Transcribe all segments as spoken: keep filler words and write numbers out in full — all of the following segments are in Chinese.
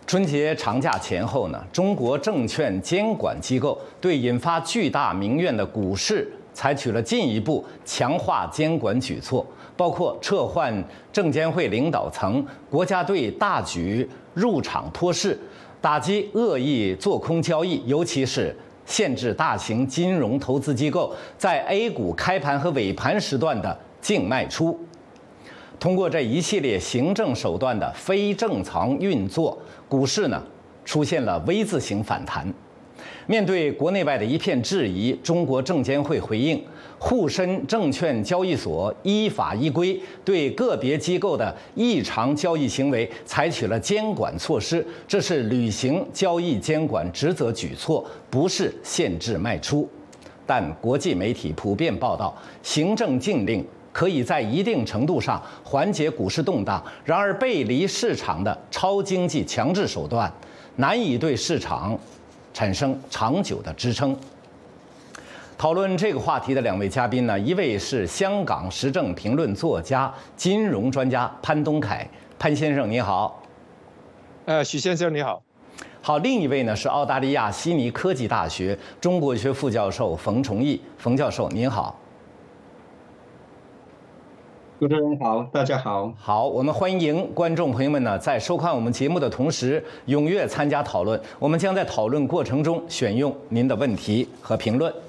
春节长假前后呢，中国证券监管机构对引发巨大民怨的股市采取了进一步强化监管举措，包括撤换证监会领导层，国家队大举入场托市，打击恶意做空交易，尤其是限制大型金融投资机构在 A 股开盘和尾盘时段的净卖出。通过这一系列行政手段的非正常运作，股市呢出现了 V 字形反弹。面对国内外的一片质疑，中国证监会回应，沪深证券交易所依法依规对个别机构的异常交易行为采取了监管措施，这是履行交易监管职责举措，不是限制卖出。但国际媒体普遍报道，行政禁令可以在一定程度上缓解股市动荡，然而背离市场的超经济强制手段，难以对市场产生长久的支撑。讨论这个话题的两位嘉宾呢，一位是香港时政评论作家、金融专家潘东凯，潘先生你好。 呃，许先生你好。 好，另一位呢是澳大利亚悉尼科技大学中国学副教授冯崇义，冯教授您好。 主持人好，大家好。 好，我们欢迎观众朋友们呢，在收看我们节目的同时，踊跃参加讨论。我们将在讨论过程中选用您的问题和评论。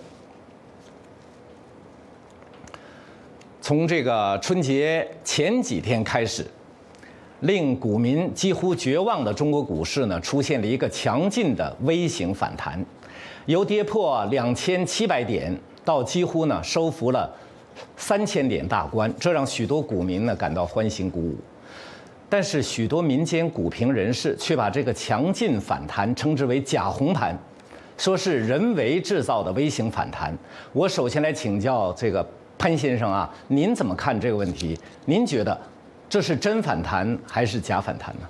从这个春节前几天开始，令股民几乎绝望的中国股市呢，出现了一个强劲的 V 型反弹，由跌破两千七百点到几乎呢收复了三千点大关，这让许多股民呢感到欢欣鼓舞。但是许多民间股评人士却把这个强劲反弹称之为假红盘，说是人为制造的微型反弹。我首先来请教这个潘先生啊，您怎么看这个问题？您觉得这是真反弹还是假反弹呢？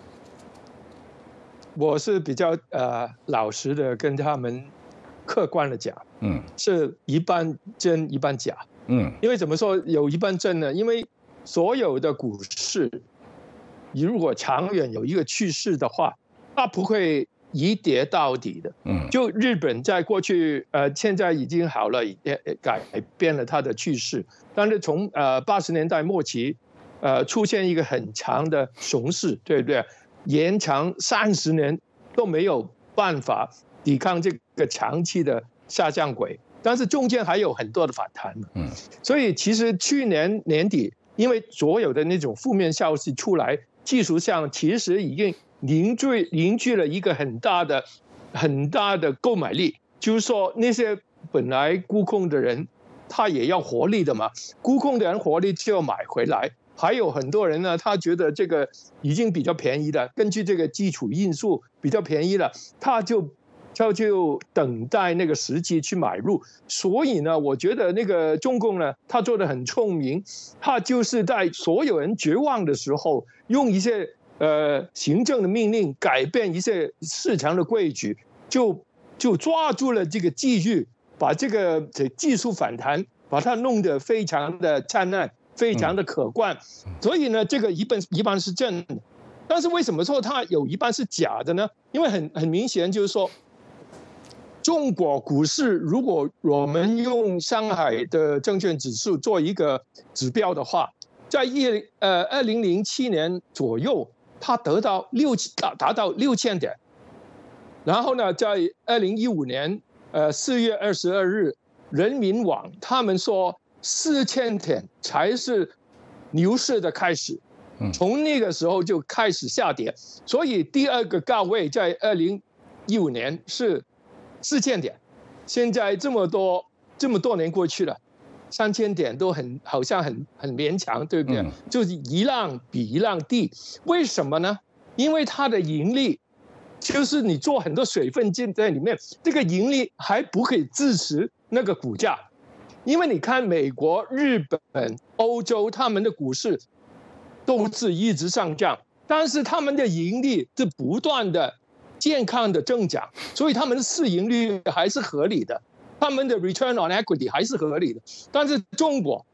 我是比较呃老实的跟他们客观的讲， 嗯， 是一半真一半假。 嗯， 因为怎么说有一半真呢？因为所有的股市，你如果长远有一个趋势的话，它不会一跌到底的。 嗯， 就日本在过去呃现在已经好了，也改变了它的趋势，但是从呃八十年代末期，呃出现一个很长的熊市，对不对？延长三十年都没有办法抵抗这个长期的下降轨。但是中间还有很多的反弹， 嗯， 所以其实去年年底，因为所有的那种负面消息出来，技术上其实已经凝聚凝聚了一个很大的、很大的购买力，就是说那些本来沽空的人，他也要获利的嘛，沽空的人获利就要买回来。还有很多人呢，他觉得这个已经比较便宜了，根据这个基础因素比较便宜了，他就。他就等待那个时机去买入，所以呢，我觉得那个中共呢，他做得很聪明，他就是在所有人绝望的时候，用一些呃行政的命令改变一些市场的规矩，就就抓住了这个机遇，把这个这技术反弹把它弄得非常的灿烂，非常的可观。所以呢，这个一半一半是真的，但是为什么说它有一半是假的呢？因为很很明显就是说。中国股市，如果我们用上海的证券指数做一个指标的话，在一呃二零零七年左右，它得到六达达到六千点，然后呢，在二零一五年呃四月二十二日，人民网他们说四千点才是牛市的开始，从那个时候就开始下跌，所以第二个高位在二零一五年是。四千点，现在这么多这么多年过去了，三千点都很好像很很勉强，对不对？嗯、就是一浪比一浪低，为什么呢？因为它的盈利，就是你做很多水分进在里面，这个盈利还不可以支持那个股价，因为你看美国、日本、欧洲他们的股市都是一直上涨，但是他们的盈利是不断的。健康的增长，所以他们的市盈率还是合理的，他们的 return on equity 还是合理的。但是中国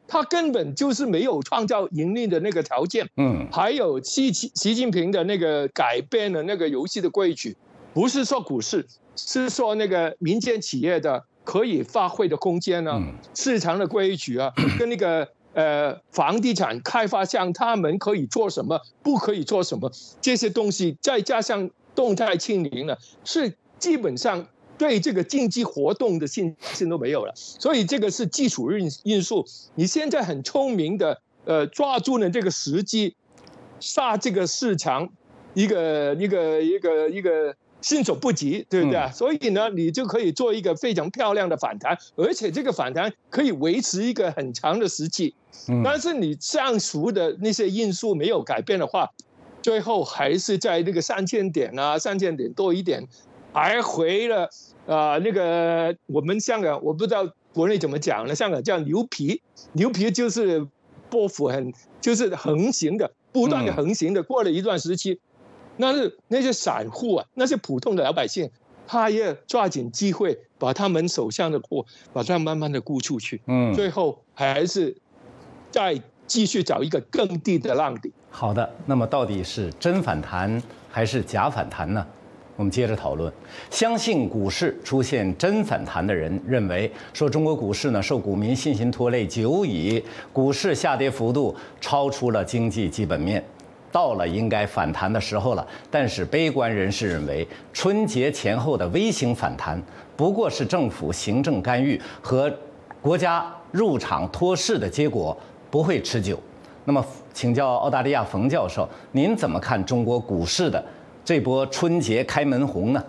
他根本就是没有创造盈利的那个条件。 嗯， 还有习习近平的那个改变了那个游戏的规矩，不是说股市，是说那个民间企业的可以发挥的空间呢、啊，市场的规矩啊，跟那个呃房地产开发商他们可以做什么，不可以做什么，这些东西再加上动态清零呢，是基本上对这个经济活动的信心都没有了。所以这个是基础因因素。你现在很聪明的呃抓住了这个时机，杀这个市场一个一个一个一个。伸手不及，对不对、嗯、所以呢，你就可以做一个非常漂亮的反弹，而且这个反弹可以维持一个很长的时期。嗯、但是你上述的那些因素没有改变的话，最后还是在那个三千点啊，三千点多一点，还回了啊、呃、那个我们香港，我不知道国内怎么讲呢，香港叫牛皮，牛皮就是波幅很就是横行的，不断的横行的，过了一段时期。那是那些散户啊，那些普通的老百姓，他也抓紧机会把他们手上的货，把它慢慢的沽出去，嗯，最后还是再继续找一个更低的浪底。 好的，那么到底是真反弹还是假反弹呢？我们接着讨论。相信股市出现真反弹的人认为，说中国股市呢受股民信心拖累久矣，股市下跌幅度超出了经济基本面。到了应该反弹的时候了，但是悲观人士认为，春节前后的微型反弹不过是政府行政干预和国家入场托市的结果，不会持久。那么，请教澳大利亚冯教授，您怎么看中国股市的这波春节开门红呢？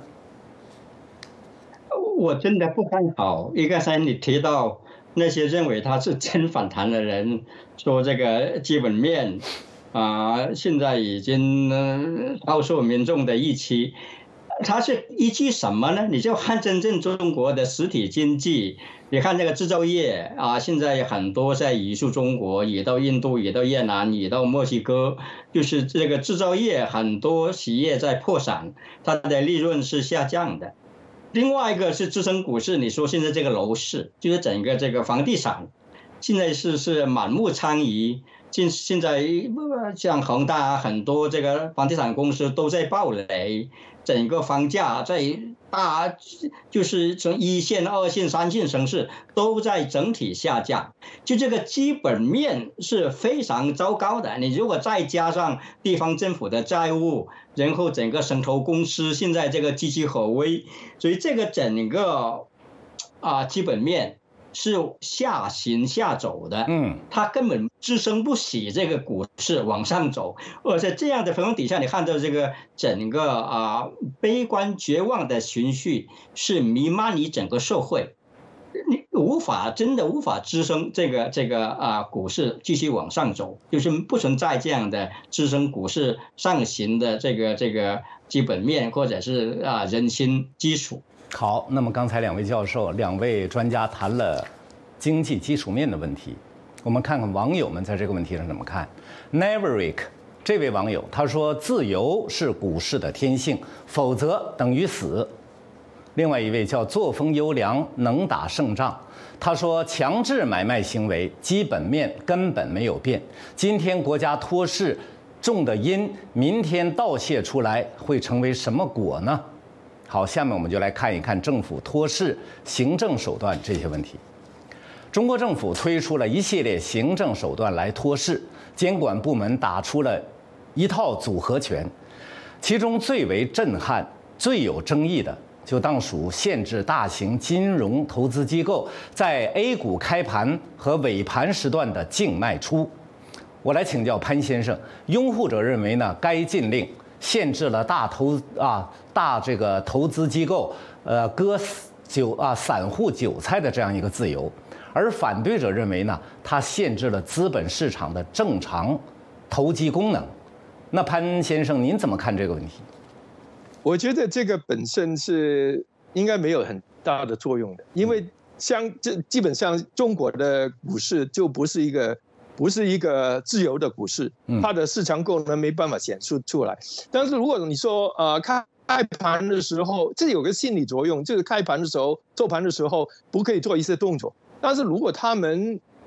我真的不看好。一个是你提到那些认为它是真反弹的人，说这个基本面。啊，现在已经呃超出民众的预期，它是依据什么呢？你就看真正中国的实体经济，你看这个制造业啊，现在很多在移出中国，移到印度，移到越南，移到墨西哥，就是这个制造业很多企业在破产，它的利润是下降的。另外一个是支撑股市，你说现在这个楼市，就是整个这个房地产，现在是是满目疮痍。现现在像恒大很多这个房地产公司都在暴雷，整个房价在大就是从一线、二线、三线城市都在整体下降，就这个基本面是非常糟糕的。你如果再加上地方政府的债务，然后整个城投公司现在这个岌岌可危，所以这个整个啊基本面。是下行下走的，嗯，它根本支撑不起这个股市往上走，而且这样的情况底下，你看到这个整个啊悲观绝望的情绪是弥漫于整个社会，你无法真的无法支撑这个这个啊股市继续往上走，就是不存在这样的支撑股市上行的这个这个基本面或者是啊人心基础。 好，那么刚才两位教授、两位专家谈了经济基础面的问题，我们看看网友们在这个问题上怎么看。Neverick 这位网友他说：“自由是股市的天性，否则等于死。”另外一位叫作风优良，能打胜仗。他说：“强制买卖行为基本面根本没有变，今天国家托市种的因，明天倒泄出来会成为什么果呢？”好，下面我们就来看一看政府托市、行政手段这些问题。中国政府推出了一系列行政手段来托市，监管部门打出了一套组合拳，其中最为震撼、最有争议的，就当属限制大型金融投资机构在 A 股开盘和尾盘时段的净卖出。我来请教潘先生，拥护者认为呢，该禁令限制了大投啊大这个投资机构呃割韭啊散户韭菜的这样一个自由，而反对者认为呢，它限制了资本市场的正常投机功能。那潘先生，您怎么看这个问题？ 我觉得这个本身是应该没有很大的作用的，因为像这基本上中国的股市就不是一个。不是一个自由的股市，它的市场功能没办法显示出来。但是如果你说呃开盘的时候，这有个心理作用，就是开盘的时候、做盘的时候不可以做一些动作。但是如果他们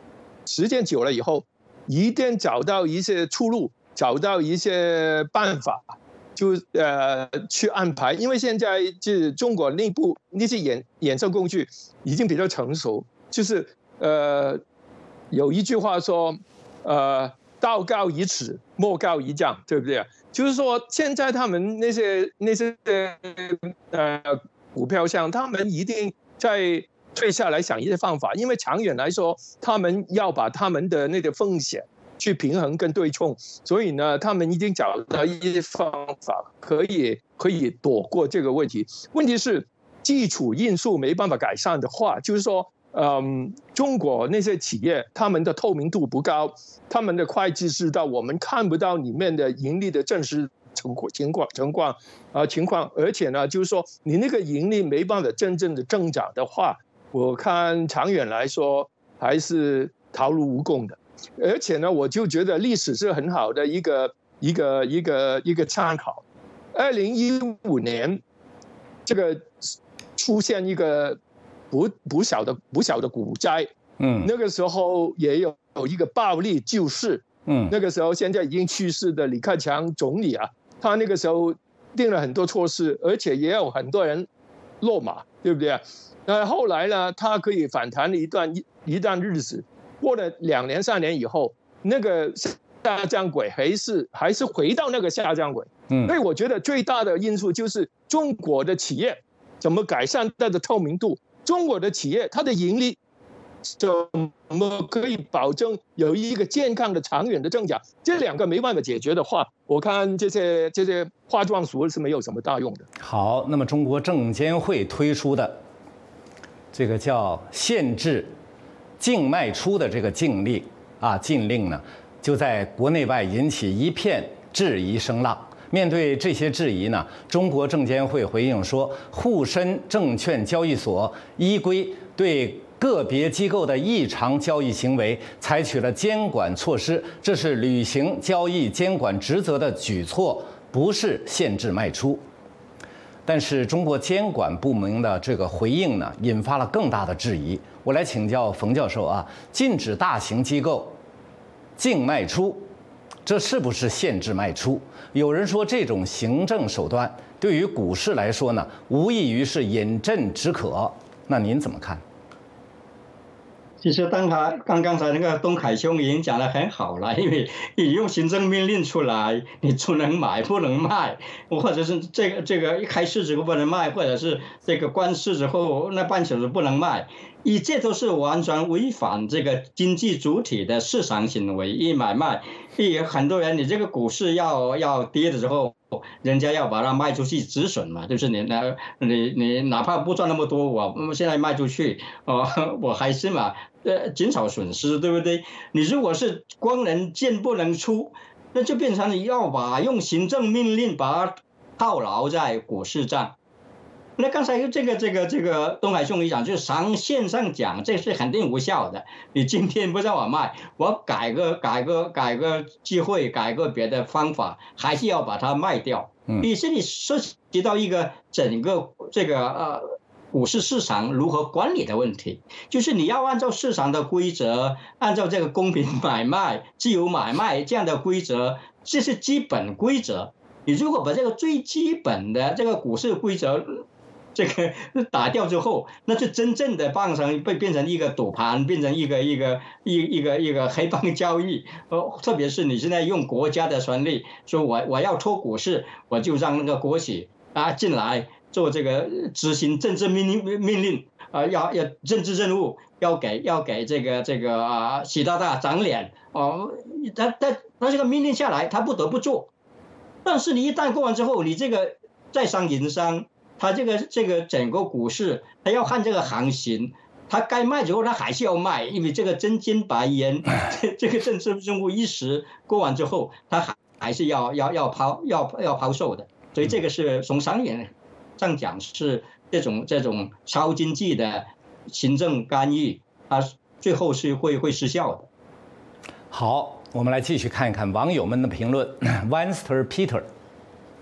时间久了以后，一定找到一些出路，找到一些办法，就呃去安排。因为现在就是中国内部那些衍衍生工具已经比较成熟，就是呃有一句话说，呃道高一尺，魔高一丈，对不对？就是说现在他们那些那些呃股票商，他们一定在退下来想一些方法，因为长远来说，他们要把他们的那个风险去平衡跟对冲，所以呢，他们一定找到一些方法可以可以躲过这个问题。问题是基础因素没办法改善的话，就是说，嗯，中国那些企业他们的透明度不高，他们的会计知道我们看不到里面的盈利的真实情况情况情况啊情况，而且呢，就是说你那个盈利没办法真正的增长的话，我看长远来说还是徒劳无功的。而且呢，我就觉得历史是很好的一个一个一个一个参考。二零一五年，这个出现一个不不小的不小的股灾，嗯，那个时候也有有一个暴力救市，嗯，那个时候现在已经去世的李克强总理啊，他那个时候定了很多措施，而且也有很多人落马，对不对？那后来呢，他可以反弹了一段一一段日子，过了两年三年以后，那个下降轨还是还是回到那个下降轨。嗯，所以我觉得最大的因素就是中国的企业怎么改善它的透明度，中国的企业它的盈利怎么可以保证有一个健康的长远的增长？这两个没办法解决的话，我看这些这些化妆术是没有什么大用的。 好，那么中国证监会推出的这个叫限制净卖出的这个禁令啊，禁令呢，就在国内外引起一片质疑声浪。面对这些质疑呢，中国证监会回应说，沪深证券交易所依规对个别机构的异常交易行为采取了监管措施，这是履行交易监管职责的举措，不是限制卖出。但是中国监管部门的这个回应呢，引发了更大的质疑。我来请教冯教授啊，禁止大型机构净卖出，这是不是限制卖出？有人说这种行政手段对于股市来说呢，无异于是饮鸩止渴。那您怎么看？ 其实刚才刚刚才那个东凯兄已经讲得很好了，因为你用行政命令出来，你只能买不能卖，或者是这个这个一开市之后不能卖，或者是这个关市之后那半小时不能卖，一切都是完全违反这个经济主体的市场行为，一买卖，有很多人你这个股市要要跌的时候，人家要把它卖出去止损嘛，就是你那你你哪怕不赚那么多，我现在卖出去，哦，我还是嘛。呃，减少损失，对不对？你如果是光能进不能出，那就变成你要把用行政命令把它套牢在股市上。那刚才这个这个这个东海兄弟讲，就是长线上讲，这是肯定无效的。你今天不让我卖，我改个改个改个机会，改个别的方法，还是要把它卖掉。嗯，于是你涉及到一个整个这个呃。股市市场如何管理的问题，就是你要按照市场的规则，按照这个公平买卖、自由买卖这样的规则，这是基本规则。你如果把这个最基本的这个股市规则这个打掉之后，那就真正的变成被变成一个赌盘，变成一个一个一一个一个黑帮交易。呃，特别是你现在用国家的权力，说我我要托股市，我就让那个国企啊进来。做这个执行政治命令命令啊、呃，要要政治任务，要给要给这个这个啊习大大长脸哦，他他他这个命令下来，他不得不做。但是你一旦过完之后，你这个在商言商，他这个这个整个股市，他要看这个行情，他该卖之后他还是要卖，因为这个真金白银，这个政治任务一时过完之后，他还还是要要要抛要要抛售的，所以这个是从商业上讲是这种这种超经济的行政干预，它最后是会会失效的。 好，我们来继续看一看网友们的评论。Wanster Peter，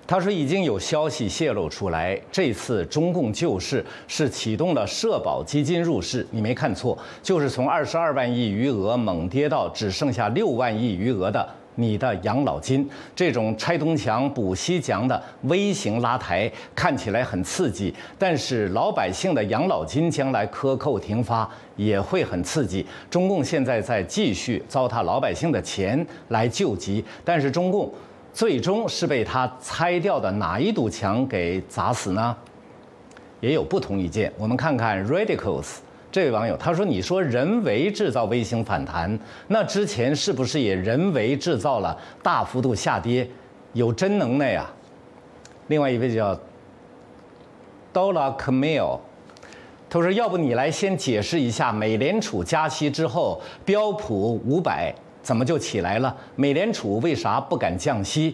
他说已经有消息泄露出来，这次中共救市是启动了社保基金入市，你没看错，就是从二十二万亿余额猛跌到只剩下六万亿余额的你的养老金。这种拆东墙补西墙的微型拉抬看起来很刺激，但是老百姓的养老金将来克扣停发也会很刺激。中共现在在继续糟蹋老百姓的钱来救急，但是中共最终是被他拆掉的哪一堵墙给砸死呢？也有不同意见。我们看看 Radicals 这位网友，他说：“你说人为制造微型反弹，那之前是不是也人为制造了大幅度下跌？有真能耐啊！”另外一位叫 Dola Camille， 他说：“要不你来先解释一下，美联储加息之后，标普五百。”怎么就起来了？美联储为啥不敢降息？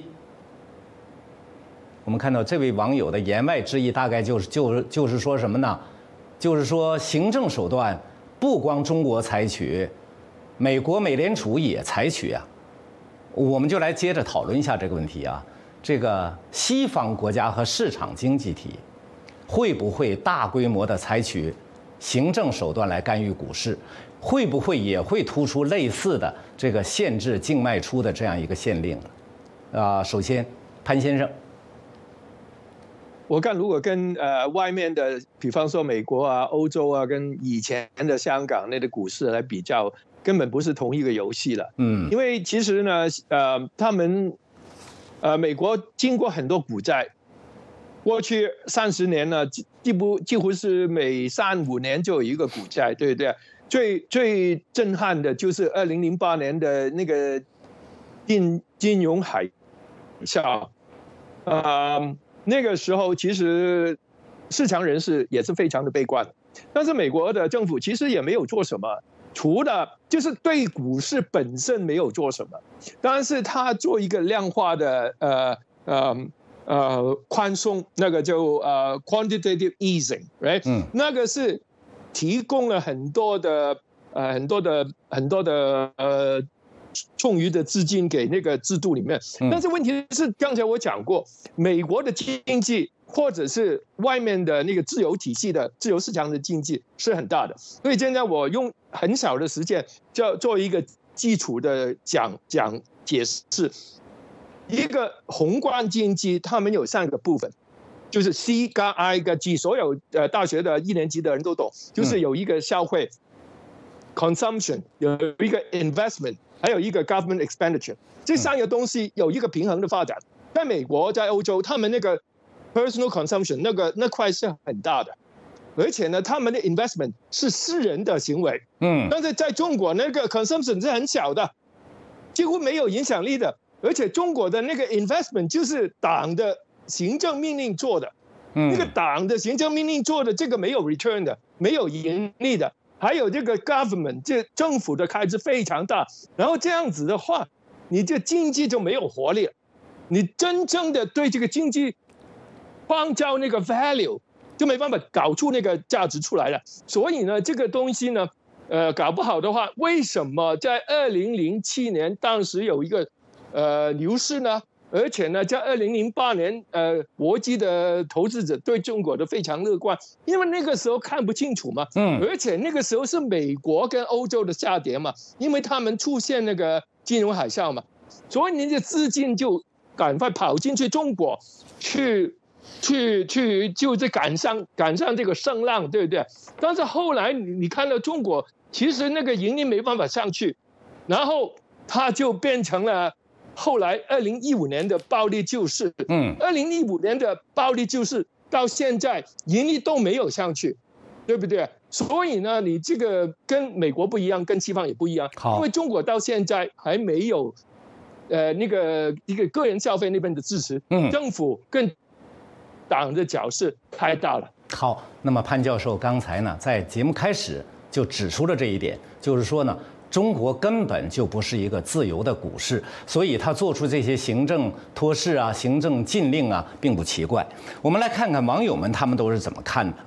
我们看到这位网友的言外之意，大概就是就是就是说什么呢？就是说行政手段不光中国采取，美国美联储也采取啊。我们就来接着讨论一下这个问题啊。这个西方国家和市场经济体会不会大规模的采取行政手段来干预股市？会不会也会突出类似的这个限制净卖出的这样一个限令？啊、呃，首先，潘先生， 我看如果跟呃外面的，比方说美国啊、欧洲啊，跟以前的香港那个股市来比较，根本不是同一个游戏了。嗯，因为其实呢，呃，他们呃美国经过很多股灾，过去三十年呢，几乎几乎是每三五年就有一个股灾，对不对？最最震撼的就是二零零八年的那个金金融海啸，呃，那个时候其实市场人士也是非常的悲观，但是美国的政府其实也没有做什么，除了就是对股市本身没有做什么，但是他做一个量化的呃呃呃宽松，那个就呃 quantitative easing，right？ 嗯，那个是提供了很多的呃很多的很多的呃充裕的资金给那个制度里面，但是问题是刚才我讲过，美国的经济或者是外面的那个自由体系的自由市场的经济是很大的，所以现在我用很少的时间就做一个基础的讲讲解释。一个宏观经济他们有三个部分，就是 C 加 I 加 G， 所有呃大学的一年级的人都懂，就是有一个消费 consumption， 有一个 investment， 还有一个 government expenditure， 这三个东西有一个平衡的发展。在美国在欧洲，他们那个 personal consumption 那个那块是很大的，而且呢他们的 investment 是私人的行为，嗯，但是在中国那个 consumption 是很小的，几乎没有影响力的，而且中国的那个 investment 就是党的行政命令做的，嗯，那个党的行政命令做的，这个没有 return 的，没有盈利的，还有这个 government 这政府的开支非常大，然后这样子的话，你这经济就没有活力了，你真正的对这个经济创造那个 value 就没办法搞出那个价值出来了。所以呢，这个东西呢，呃，搞不好的话，为什么在二零零七年当时有一个呃牛市呢？而且呢，在二零零八年，呃，国际的投资者对中国都非常乐观，因为那个时候看不清楚嘛，嗯，而且那个时候是美国跟欧洲的下跌嘛，因为他们出现那个金融海啸嘛，所以你的资金就赶快跑进去中国，去去去，就是赶上赶上这个声浪，对不对？但是后来你你看到中国，其实那个盈利没办法上去，然后它就变成了。后来，二零一五年的暴力救市，嗯，二零一五年的暴力救市到现在盈利都没有上去，对不对？所以呢，你这个跟美国不一样，跟西方也不一样，因为中国到现在还没有，呃，那个一个个人消费那边的支持，嗯，政府跟党的角色太大了。 好，那么潘教授刚才呢，在节目开始就指出了这一点，就是说呢。中国根本就不是一个自由的股市，所以他做出这些行政托市啊、行政禁令啊，并不奇怪。我们来看看网友们他们都是怎么看啊？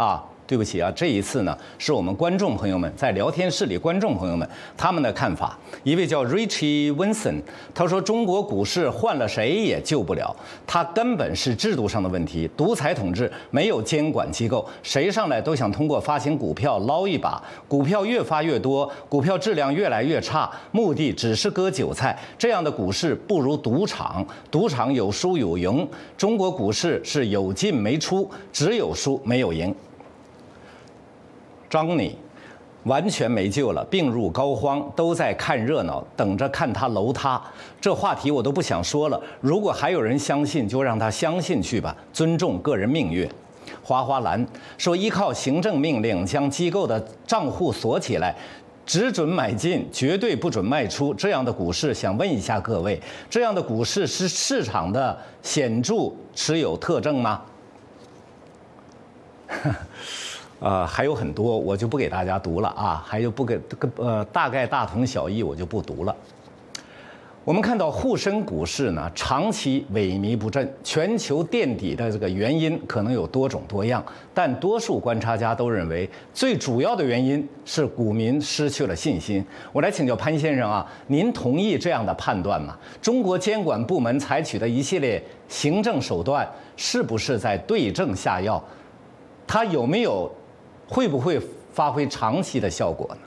对不起啊，这一次呢是我们观众朋友们在聊天室里观众朋友们他们的看法。一位叫 Richie Wilson， 他说中国股市换了谁也救不了，它根本是制度上的问题，独裁统治，没有监管机构，谁上来都想通过发行股票捞一把，股票越发越多，股票质量越来越差，目的只是割韭菜。这样的股市不如赌场，赌场有输有赢，中国股市是有进没出，只有输没有赢。张你完全没救了，病入膏肓，都在看热闹，等着看他楼塌。这话题我都不想说了，如果还有人相信，就让他相信去吧，尊重个人命运。花花蓝说，依靠行政命令将机构的账户锁起来，只准买进，绝对不准卖出，这样的股市，想问一下各位，这样的股市是市场的显著持有特征吗？呃，还有很多，我就不给大家读了啊，还有不给呃，大概大同小异，我就不读了。我们看到沪深股市呢，长期萎靡不振，全球垫底的这个原因可能有多种多样，但多数观察家都认为，最主要的原因是股民失去了信心。我来请教潘先生啊，您同意这样的判断吗？中国监管部门采取的一系列行政手段，是不是在对症下药？它有没有？会不会发挥长期的效果呢？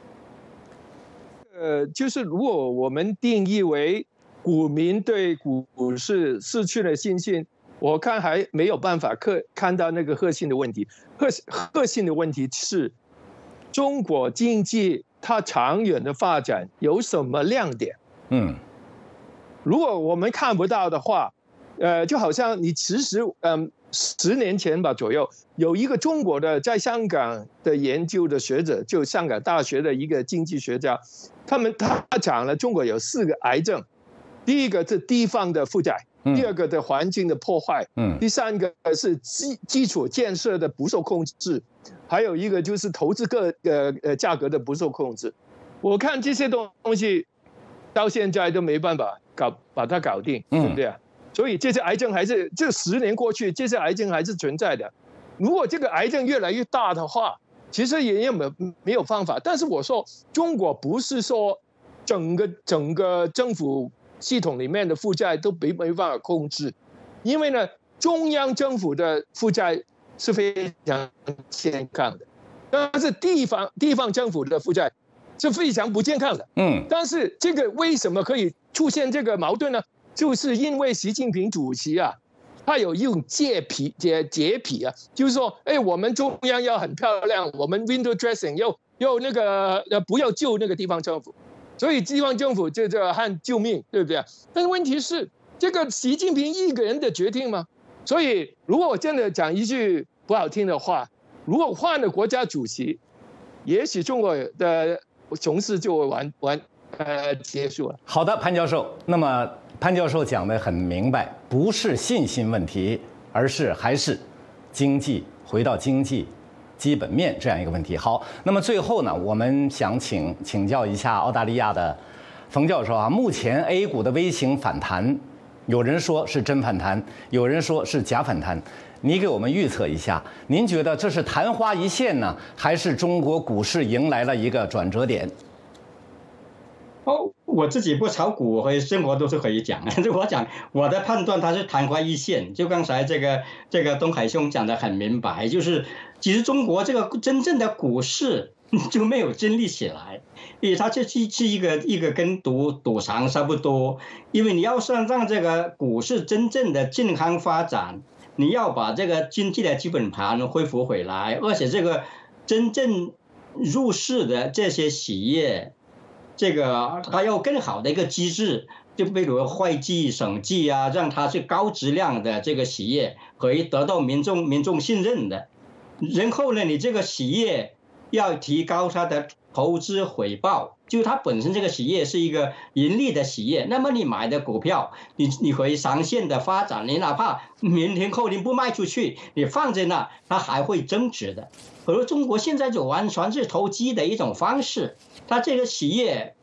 呃，就是如果我们定义为股民对股市失去了信心，我看还没有办法看看到那个核心的问题。核核心的问题是，中国经济它长远的发展有什么亮点？嗯，如果我们看不到的话，呃，就好像你其实嗯。呃十年前吧左右，有一个中国的在香港的研究的学者，就香港大学的一个经济学家，他们他讲了中国有四个癌症，第一个是地方的负债，第二个是环境的破坏，嗯，第三个是基基础建设的不受控制，还有一个就是投资个呃呃价格的不受控制。我看这些东西到现在都没办法搞把它搞定，对不对啊？所以这些癌症还是这十年过去，这些癌症还是存在的。如果这个癌症越来越大的话，其实也没有没有方法。但是我说，中国不是说整个整个政府系统里面的负债都没没办法控制，因为呢，中央政府的负债是非常健康的，但是地方地方政府的负债是非常不健康的。嗯，但是这个为什么可以出现这个矛盾呢？就是因为习近平主席啊，他有一种洁癖、洁洁癖啊，就是说，哎，我们中央要很漂亮，我们 window dressing 要要那个呃不要救那个地方政府，所以地方政府就这喊救命，对不对？但是问题是，这个习近平一个人的决定吗？所以，如果我真的讲一句不好听的话，如果换了国家主席，也许中国的熊市就会完完呃结束了。 好的，潘教授，那么。潘教授讲得很明白，不是信心问题，而是还是经济回到经济基本面这样一个问题。好，那么最后呢，我们想请请教一下澳大利亚的冯教授啊，目前 A 股的微型反弹，有人说是真反弹，有人说是假反弹，你给我们预测一下，您觉得这是昙花一现呢，还是中国股市迎来了一个转折点？ 哦，我自己不炒股和生活都是可以讲，我讲我的判断它是昙花一现。就刚才这个这个东海兄讲得很明白，就是其实中国这个真正的股市就没有建立起来，因为它就是是一个一个跟赌赌场差不多。因为你要让让这个股市真正的健康发展，你要把这个经济的基本盘恢复回来，而且这个真正入市的这些企业。这个它要更好的一个机制，就比如会计、审计啊，让它是高质量的这个企业可以得到民众民众信任的。然后呢，你这个企业要提高它的投资回报，就它本身这个企业是一个盈利的企业，那么你买的股票，你你可以长线的发展，你哪怕明天后天不卖出去，你放在那，它还会增值的。而中国现在就完全是投机的一种方式。它这个企业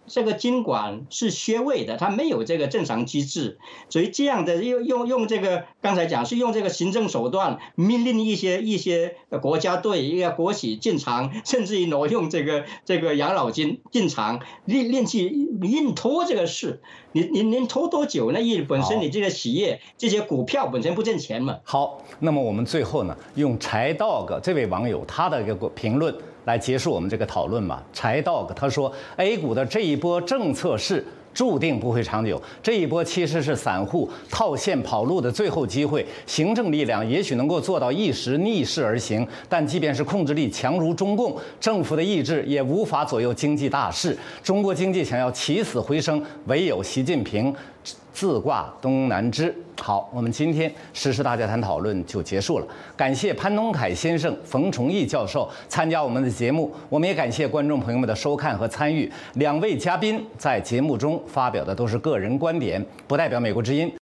这个金管是缺位的，它没有这个正常机制，所以这样的用用用这个刚才讲是用这个行政手段命令一些一些国家队、一个国企进场，甚至于挪用这个这个养老金进场，令令去硬拖这个事。你你你拖多久呢？因为本身你这个企业这些股票本身不挣钱嘛。 好，那么我们最后呢，用柴 dog 这位网友他的一个评论来结束我们这个讨论吧。柴 dog 他说 ，A 股的这一波政策是注定不会长久，这一波其实是散户套现跑路的最后机会。行政力量也许能够做到一时逆势而行，但即便是控制力强如中共，政府的意志也无法左右经济大势。中国经济想要起死回生，唯有习近平自挂东南枝。好，我们今天时事大家谈讨论就结束了。感谢潘东凯先生、冯崇义教授参加我们的节目，我们也感谢观众朋友们的收看和参与。两位嘉宾在节目中发表的都是个人观点，不代表美国之音。